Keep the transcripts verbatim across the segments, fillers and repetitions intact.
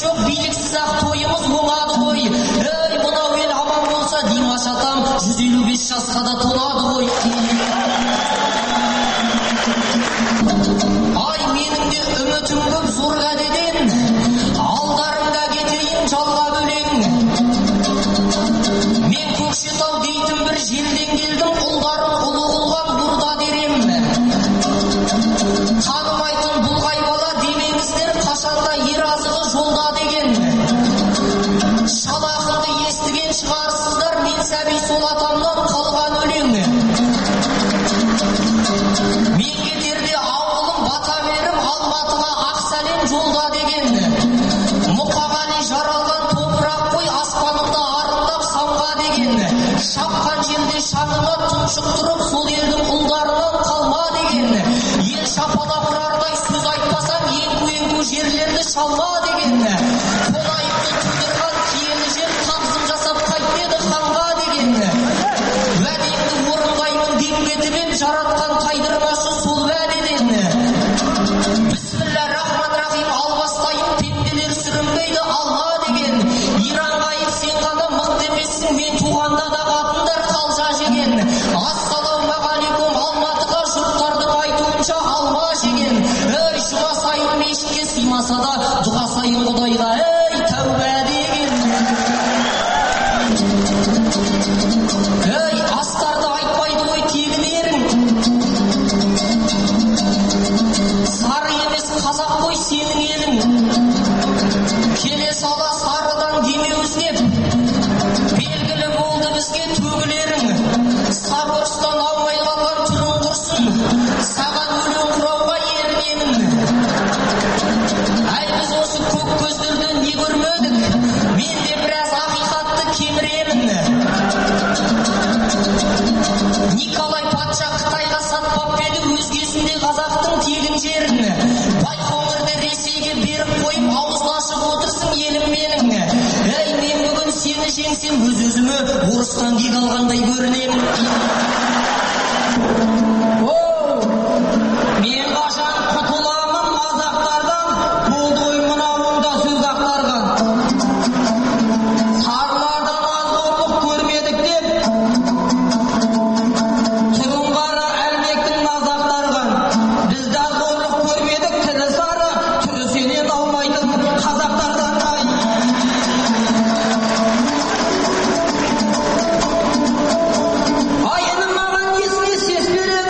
жоқ биліксіз ақ тойымыз оңады ғой. Ей, мынау ел аман болса, Димаш атам жүз елу бес жасқа да толады ғой. Ай, менің де үмітім көп зор кәдеден, алдарыңда кетейін жалға бөлең. Мен Көкшетау дейтін бір желден келдім, ұлдарым ұлы қылған бұрда дерем. Танымайтын бұл ғайбала демеңіздер, қашанда ер азығы жолда деген. Шалақынды естіген шығарсыздар, мен сәби сол атамнан қалған өлең. Мен кетерде ауылым бата беріп, Алматыға ақ сәлем жолда деген. Мұқағали жаралған топырақ қой, аспанымда арындап самға деген. Шапқан желде шаңына тұншық тұрып, сол елдің ұлдарынан қалма деген. Ел шапалап ұрардай сөз айтпасам, еңку-еңку жерлерді шалма деген. Қолайымды тудырған киелі жер тағзым жасап қайтпеді ханға деген. Уәдемді орындаймын деп кетіп ем, жаратқан тайдырмашы сол уәдеден. Бісміллә-рахман-рахим, албастайым, пенделер сүрінбейді алма деген. Иранғайып сен ғана мықты емессің, мен туғанда да қатындар қалжа жеген. Ассалаумағалейкум Алматыға жұрттардың айтуынша алма жеген. Ей, жұма сайын мешітке сыймаса да, дұға сайын Құдайға ей тәубә деген. Ей, астарды айтпайды ғой тегінерің. Сары емес қазақ қой сенің елің. Келе сала сарыдан деме өзгеп, белгілі болды бізге төгілерің. Сарғыштан аумай қалған түрін құрсын, саған өлең құрауға ерінемін. Әй, біз осы көк көздерден не көрмедік, мен де біраз ақиқатты кеміремін. Николай патша Қытайға сатпап еді өзгесінде қазақтың тегін жерін. Байқоңырды Ресейге беріп қойып ауызлашып отырсың елім менің. Ей, мен бүгін сені жеңсем өз-өзіме орыстан кек алғандай көрінемін. Мен қашан құтыламын мазақтардан, болды ғой мынауында сөз ақтарған. Сарылардан аз қорлық көрмедік деп, тұрынғары әлмектің мазақтарған. Біз де аз қорлық көрмедік, тілі сары, түрі сенен алмайтын қазақтардан. Ай, інім маған несіне сес береді?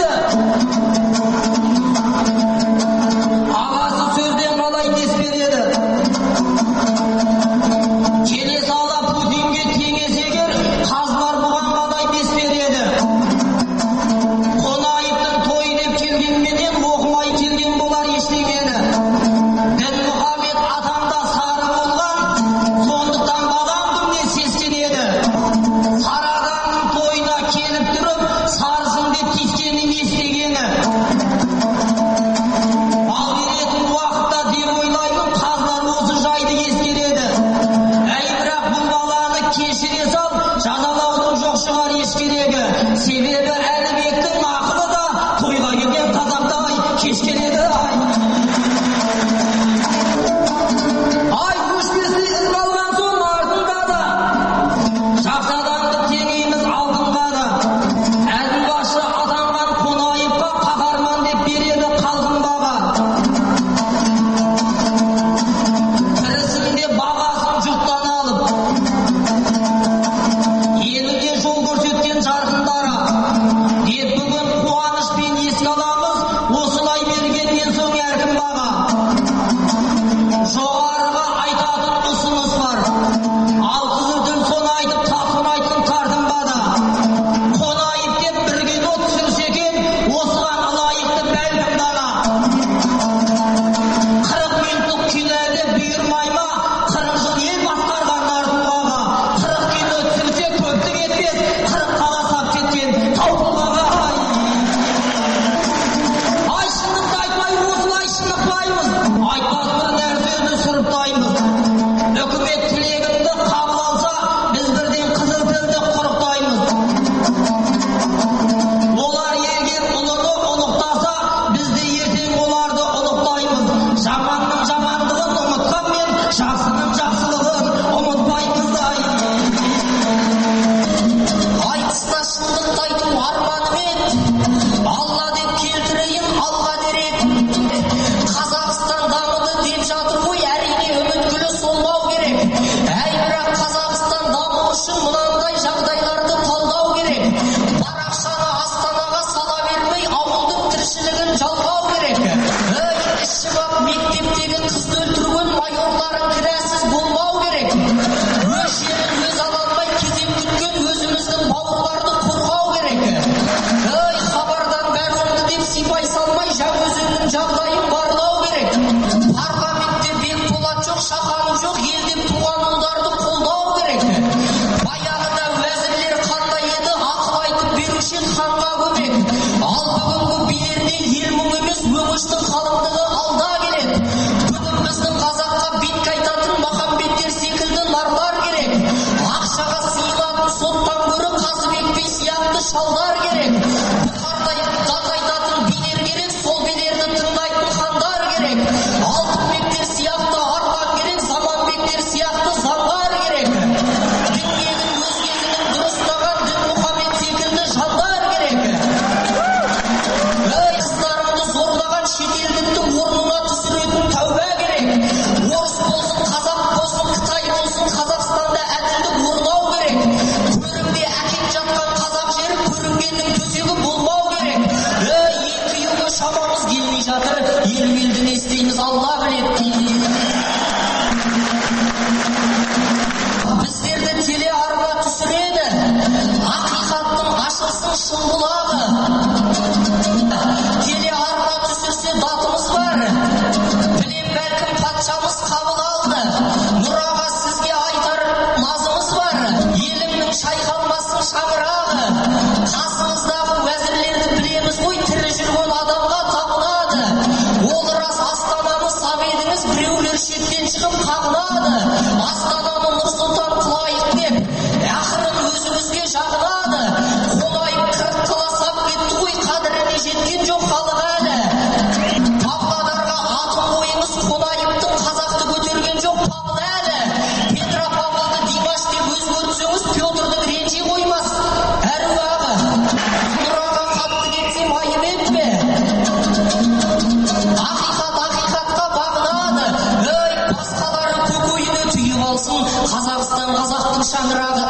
алсын Қазақстан қазақтың шаңырағы.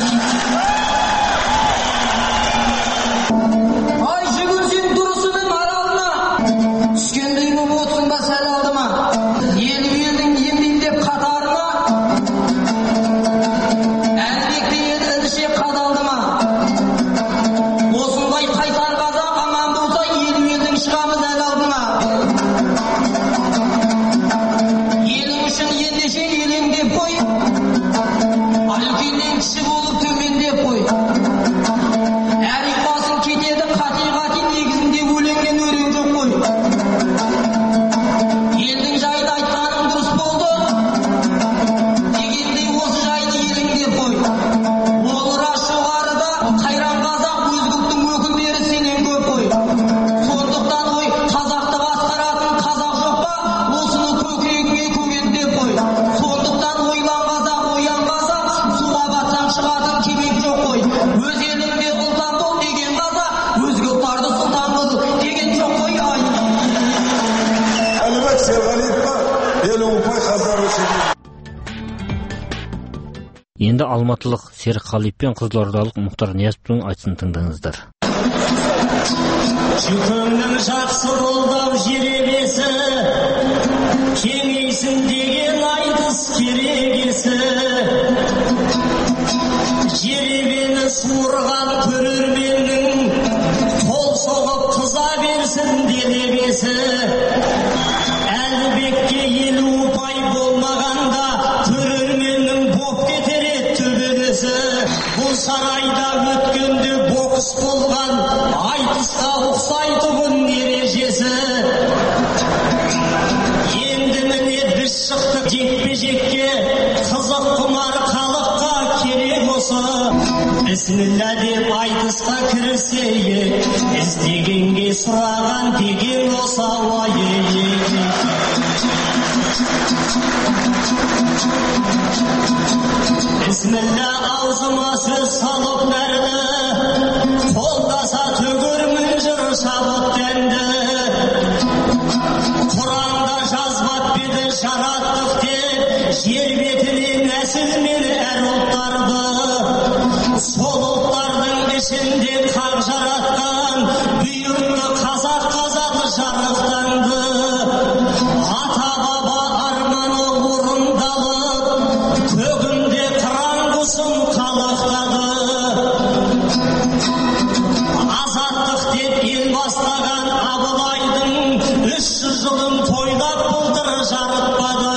Ай жүгірсең дұрысымен аралына түскендей боп отырсың ба сәл алдыма, елу елдің емдейін деп қатарына әлбекте ел ілше қадалды ма. Осындай қайсар қазақ аман болса елу елдің шығамыз әл алдыма. Елің үшін ендеше елеңдеп қой, үлкеннен кіші болып төмендеп қой. Әр басын кетеді қати-қати, негізінде өлеңнен өрен жоқ қой. Елдің жайды айтқаның дұрыс болды дегендей осы жайды елеңдеп қой. Ол рас жоғарыда қайран қазақ, өзгіліктің өкілдері сенен көп қой. Сондықтан ой, қазақты басқаратын қазақ жоқ па, осыны көкірегіңе көгендеп қой. Сондықтан ойлан қазақ, оян қазақ, суға батсаң шығатын кемек жоқ қой. Өз еліңде ұлтан бол деген қазақ, өзге ұлттарды сұлтан қыл деген жоқ қой. Ай Әлібек Серғалиевқа елу ұпай қаздар өшеді. Енді алматылық Серғалиев пен қызылордалық Мұхтар Ниязовтың айтысын тыңдаңыздар. Жүкіңнің жақсы қолдау жеребесі, кеңейсін деген айтыс керегесі. Жеребені суырған көрерменнің қол соғып қыза берсін делебесі. Әлібекке елу ұпай болмағанда көрерменнің боп кетер еді төбелесі. Бұл сарайда өткенде бокс болған, айтысқа ұқсайды бұн ережесі. Енді міне біз шықтық жекпе-жекке, қызық құмар халыққа керек осы. Бісміллә деп айтысқа кірісейік, іздегенге сұраған деген осы. Бісміллә аузыма сөз салып нәрді, қолдаса төгермін жыр шабыт дәнді. Құранда жазбат беді жараттық деп, жер бетіне нәсіл мен әр ұлттарды. Сол ұлттардың ішінде қақ жаратқан бүйірді қазақ қазағы жарықтанды. Ата баба арманы орындалып, көгінде қыран құсын қалықтады. Азаттық деп ел бастаған Абылайдың үш жүз жылын тойлап былтыр жарытпады.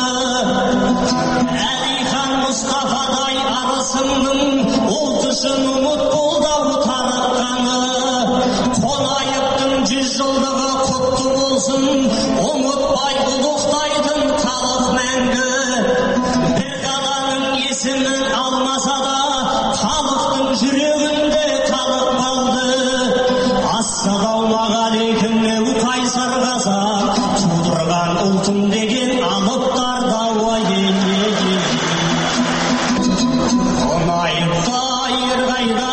Әлихан Мұстафадай арысыңның ұлт үшін ұмыт қолдау тарыққаны. Қонаевтың жүз жылдығы құтты болсын, ұмытпай ұлықтайтын халық мәңгі. Бір қаланың есімін алмаса да, халықтың жүрегінде халық қалды. Ассалаумағалейкум әу қайсар қазақ, тудырған ұлтым деген алыптарда уайы. Қонаевта ерғайда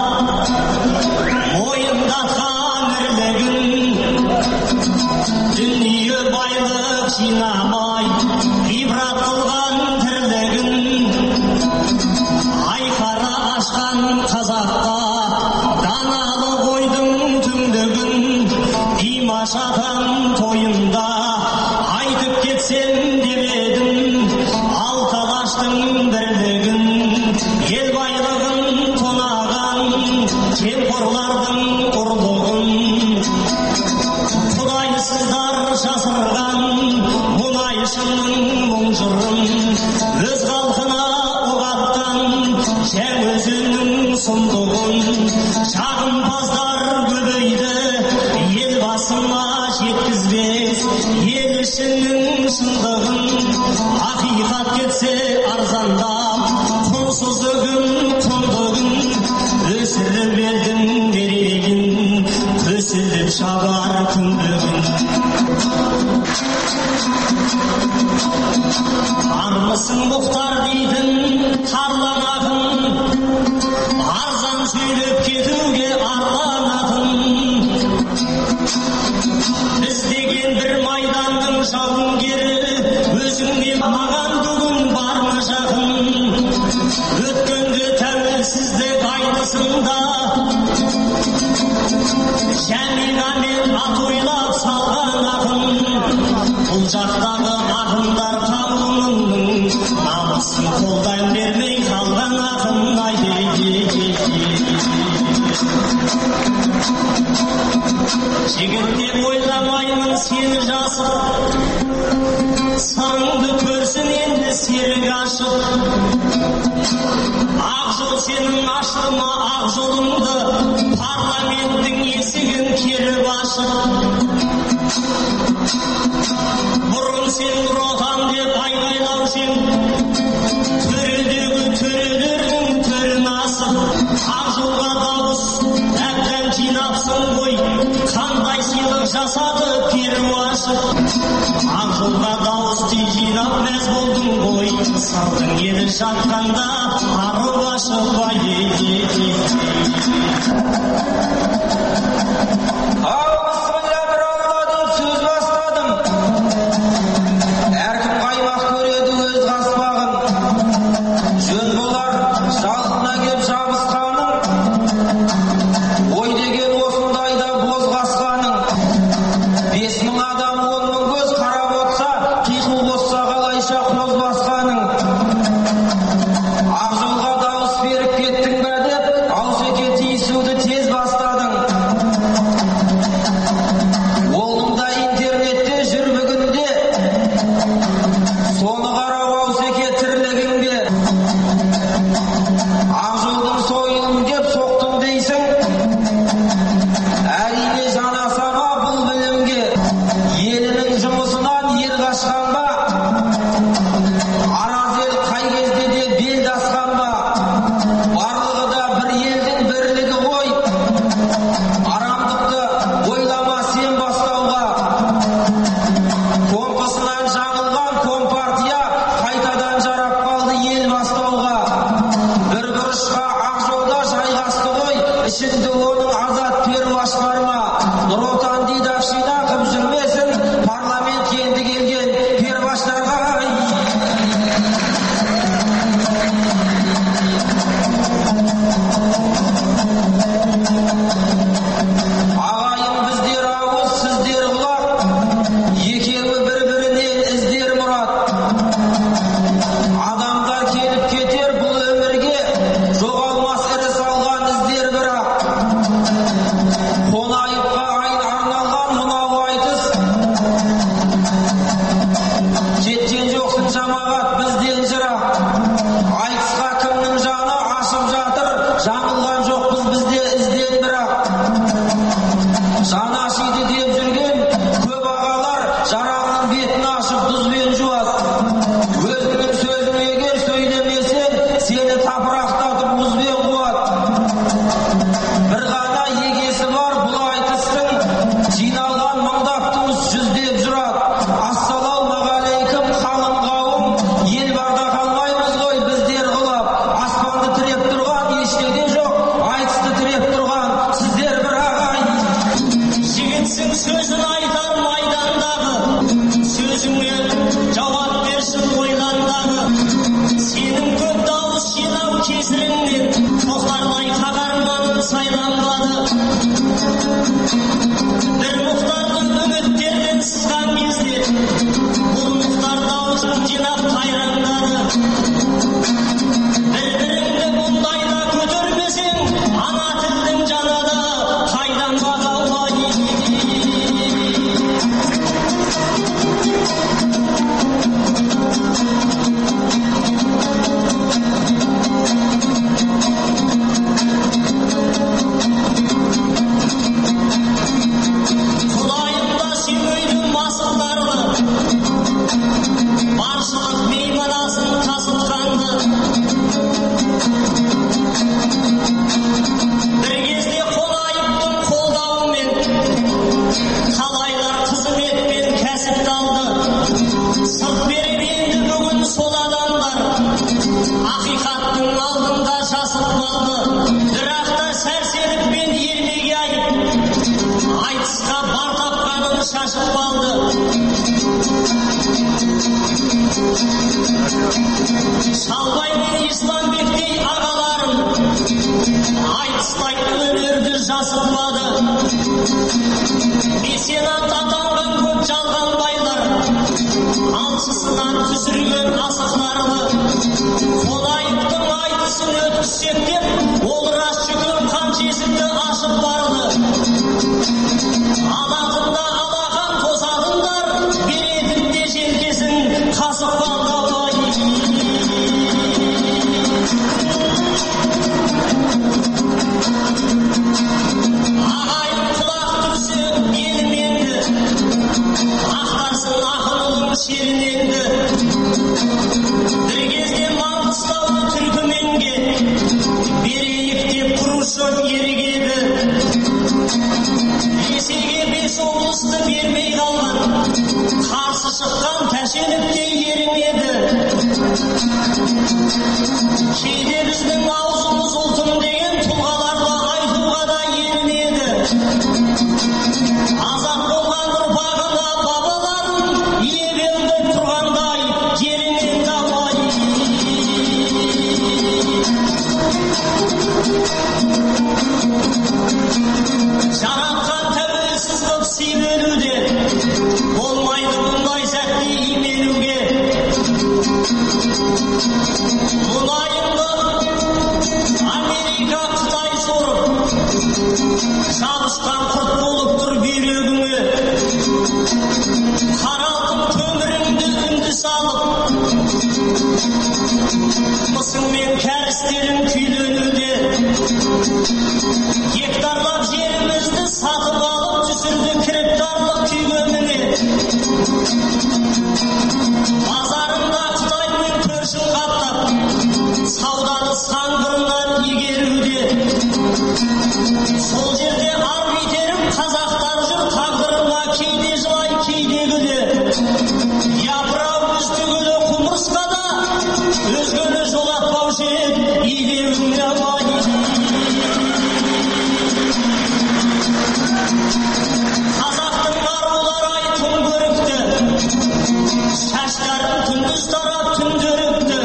мойындатқан бірлігін, дүние байлық жинамай ғибрат қылған тірлігін. Айқара ашқан қазаққа даналы қойдың түндігін. Димаш атам тойында айтып кетсем деп едім, алталаштың бірлігін. Ел байлығын тонаған жемқорлардың ұрлығын. Құдайсыздар жасырған мұнайшының мұң жырын. Өз халқына ұғатқан жәң өзінің сұмдығын. Жағымпаздар көбейді, ел басына жеткізбес ел ішінің шындығын. Ақиқат кетсе арзандап, құнсыз үгін құндығын. Өсіріп елдің дерегін, көсіліп шабар күндігін. Армысың Мұхтар дейтін қарланатын, арзан сөйлеп кетуге арланатын. Біз деген бір майдандың жауынгері, өзіңде маған бүгін бар ма жақын. намысын қолдан бермей қалған ақын ай жігіт деп ойламаймын сені жасып саңды көрсін енді серік ашып ақ жол сенің ашты ма ақ жолыңды парламенттің есігін келіп ашып бұрын сен нұр отан деп айғайлаушың төредегі төрелердің төрін асып ақ жолға дауыс әбден жинапсың ғой қандай сыйлық жасады перуашық ақ жолға дауысты жинап мәз болдың ғой салдың еді жатқанда арып ашып Ал бісміллә бір алла деп сөз бастадым. Әркім қаймақ көреді өз қаспағын. Жөн болар жалқына кеп жабысқаның. Ой деген осындайда боз қасқаның. Бес мың адам он мың көз қарап отса, қиқу қосса қалайша қоз басқаның. Ақ жолға дауыс беріп кеттің бе деп, аузеке тиісуді тез бастадың. Олыңда интернетте жүр бүгінде, соны қарау аузеке тірлігіңде. Ақ жолдың сойылын деп соқтым дейсің, әрине жанасама бұл білімге. Елінің жұмысынан ер қашқан ба, араз ел қай кезде де бел дасқан ба, барлығы да бір елдің бірлігі ғой. Арамдықты ойлама сен бастауға, компасынан жаңылған компартия қайтадан жарап қалды ел бастауға. Bir бұрышқа ақ жолда жайғасты ғой, ішінде оның азат перуаш бар ма? Нұр отан дидақшина қып жүрмесін, парламент енді келген перуаштарға. Ағайын біздер ауыз, сіздер құлақ, екеуі бір-бірінен іздер мұрат. Адамдар келіп кетер бұл өмірге, жоғалмас ірі салған іздер бірақ. Қонайыпқа айын арналған мынау айтыс, кеткен жоқсын жамағат бізден жырақ. Айтысқа кімнің жаны ашып жатыр, жаңылған жоқпыз бізде ізден бірақ. Жаны ашиды деп жүрген көп ағалар жарағының бетін ашып тұзбен жуас. Өзіңнің сөзің егер сөйлемесең, сені тапырақтатып мұзбен қуат. Bir ғана егесі бар бұл айтыстың, жиналған мыңдап туыс жүздеп жүрат. Ассалаумағалейкум қалың қауым, ел барда қалмаймыз ғой біздер құлап. Аспанды тіреп тұрған ештеңе жоқ, айтысты тіреп тұрған сіздер бір ағайын. жігітсің сөзін айтар майдандағы сөзіңе жауап берсін ойландағы сенің көп дауыс жинау кесіріңнен тоқтардай қағарманын сайланбады бір мұхтардың үміттерден сызған кезде бұл мұхтар дауысын жинап қайрандады бір-біріңді мұндайда көтермесең ана тілдің жанады қайдан бағалай құдайымда сүймейді масылдарды баршылық мейманасын тасытқан Қонайыптың айтысын өткізсек деп, ол рас жүгін қан жесікті ашып барды. Алақында алақан қосадыңдар, беретінде желкесін қасық балдабай. Ағайын құлақ түрсе беліменді, ақтарсын ақылының шеріненді. Бір кезде Маңғыстауды Түркіменге берейік деп Хрущев ерігеді. Ресейге бес облысты бермей қалған, қарсы шыққан Тәшенов те ерінеді. Кейде біздің аузымыз ұлтым деген тұлғаларға айтуға да ерінеді. Азат болған ұрпағына бабаларын ебелді тұрғандай жерінен дамай. Жаратқан тәуелсіз қып сый беруде, болмайды бұндай сәтте именуге. Мұнайыңды Америка, Қытай сорып, жабысқан құрт болып тұр бүйрегіңе. Қаралтып көміріңді үнді салып, мысың мен кәрістерің күйленуде. Гектарлап жерімізді сатып алып түсірді кіріптарлық күйгеніне. Базарында Қытаймен көршін қаптап, сауданы сан қырынан игеруде. Сол жерде арбитерім қазақтар жүр, тағдырына кейде жылай кейде күле. Япырау біз түгілі құмырсқада, өзгені жолатпаушы ед илеуіне абай. Қазақтың арулары тым көрікті, шаштарын күндіз тарап түндерікті.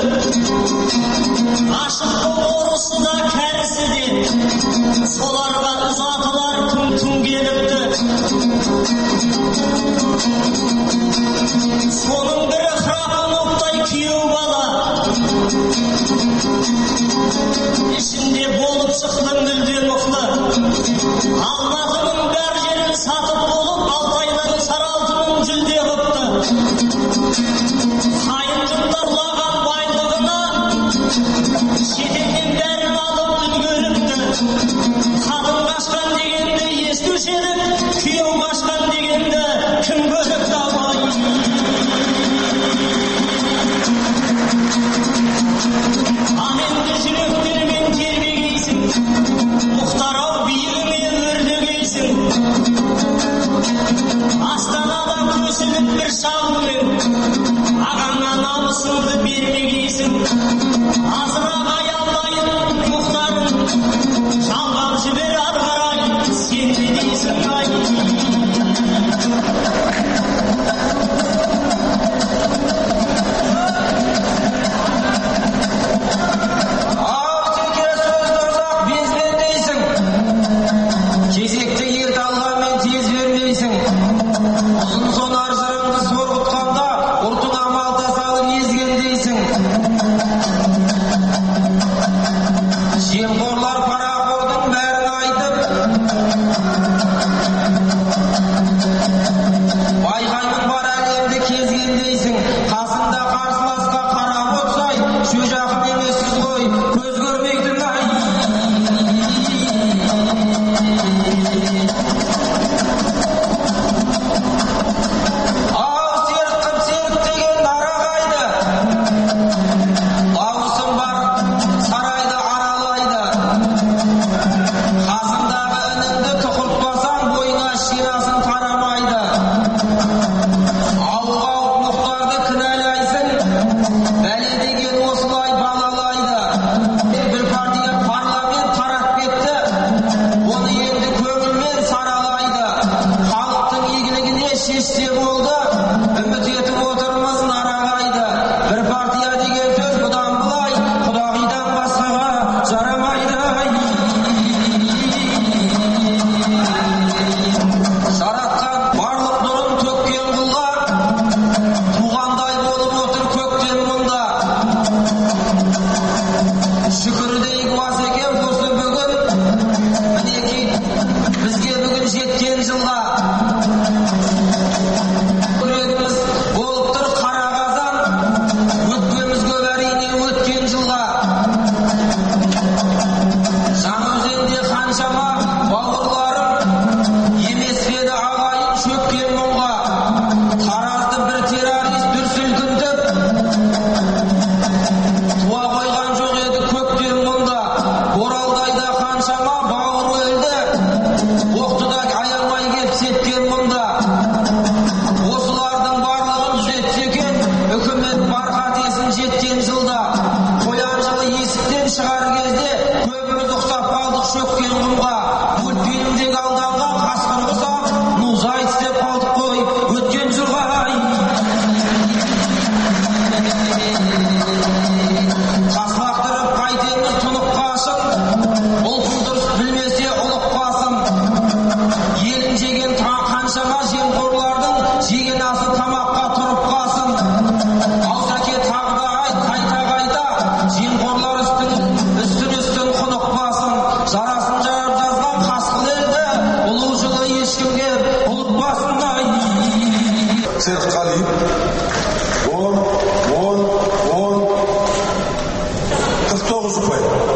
Ашық орысы да кәрісі де, соларға ұзатылар күн күн келіпті. Соның бірі Храпуновтай күйеу бала, ішінде болып шықтым мүлде мұқлы. Алматының бәр жерін сатып болып, Алтайдың Саралтының жүлде қыпты. Қайындықтар лаған байлығына, шетелден бәрін алып үлгеріпті. Қатын қашқан дегенді естуші едік, күйеу қашқан дегенді кім көріпті абай. Аменді жүректермен тербегейсің, Мұхтар-ау биігіме өрлегейсің. Астанада көсіліп бір шағымен, ағаңа намысыңды бермегейсің. Азырақ аялдайын Мұхтарым, жалғап жібер ары қарай, сен не дейсің ай. Ақ теке сөзді безбен дейсің, кезекті ерді алғанмен тез бермейсің. Ұзын сонар жырыңды сорғытқанда, ұртыңа малта салып езген дейсің.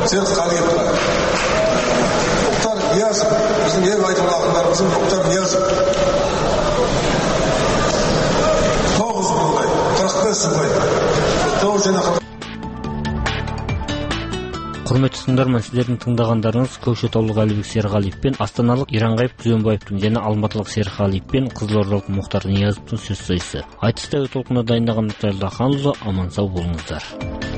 Серікқалиевқа, Мұхтар Ниязов, біздің ең айтулы ақындарымыздың Мұхтар Ниязов. тоғыз жылдай, қырық бес жылдай. тоғыз және Құрметті тыңдарман, сіздердің тыңдағандарыңыз көкшетаулық Әлібек Серғалиев пен астаналық Иранғайып Күзембаевтың және алматылық Серғалиев пен қызылордалық Мұхтар Ниязовтың сөз сайысы. Айтыс тәуе толқына дайындаған Мұхтар Лаханұлы, аман сау болыңыздар.